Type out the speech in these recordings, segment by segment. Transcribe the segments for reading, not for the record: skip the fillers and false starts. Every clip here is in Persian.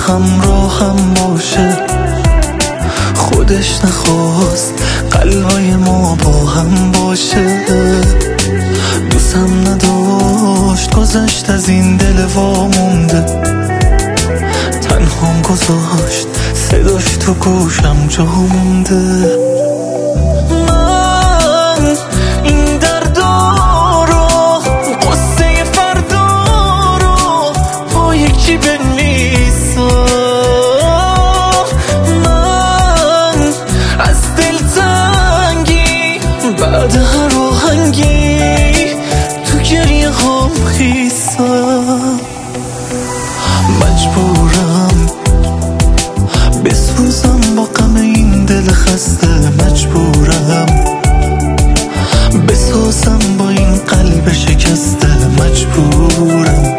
همراهم باشه. خودش نخواست قلبای ما با هم باشه. دوستم نداشت گذشت از این دل وامونده. تنهام گذاشت صداش تو گوشم جا مونده. بعد هر آهنگی تو گریه هم خیسم. مجبورم بسوزم با غم این دل خسته. مجبورم بسازم با این قلب شکسته. مجبورم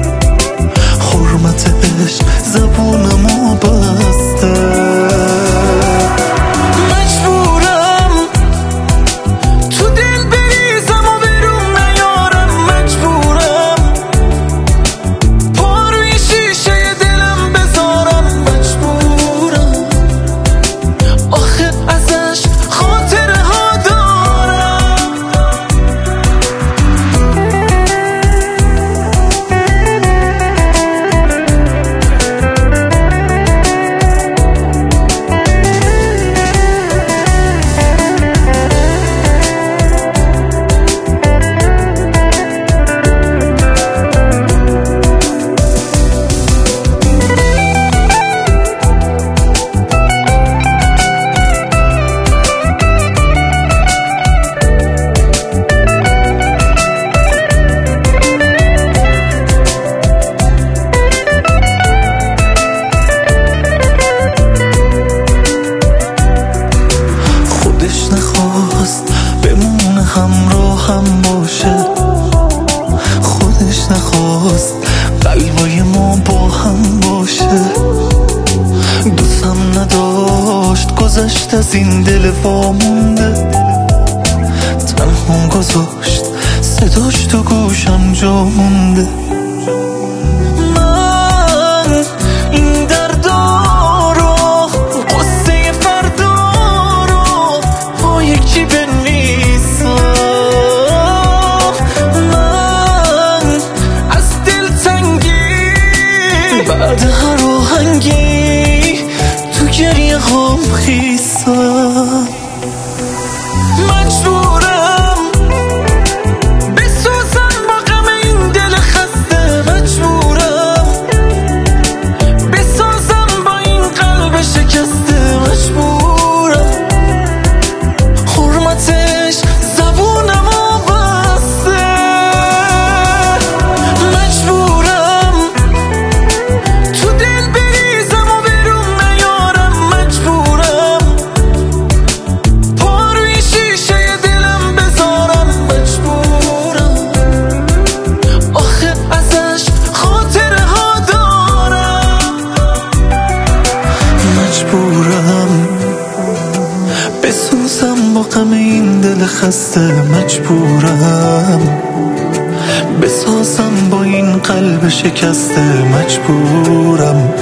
حرمتش زبونمو بسته. همراهم باشه. خودش نخواست قلبای ما با هم باشه. دوستم نداشت گذشت از این دل وامونده. تنها گذاشت صداش تو گوشم جا مونده. بعد هر آهنگی تو گریه هم خیسم. مجبورم بسوزم با غم این دل خسته. مجبورم بسازم با این قلب شکسته. مجبورم حرمتش زبونمو بسته. مجبورم بسوزم با غم این دل خسته. مجبورم بسازم با این قلب شکسته. مجبورم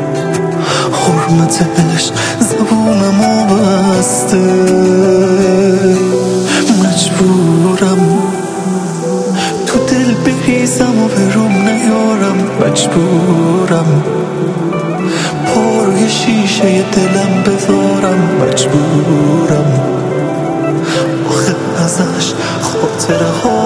حرمتش زبونمو بسته. مجبورم تو دل بریزم و به روم نیارم. مجبورم پا روی شیشه دلم بذارم. مجبورم آخه ازش خاطره ها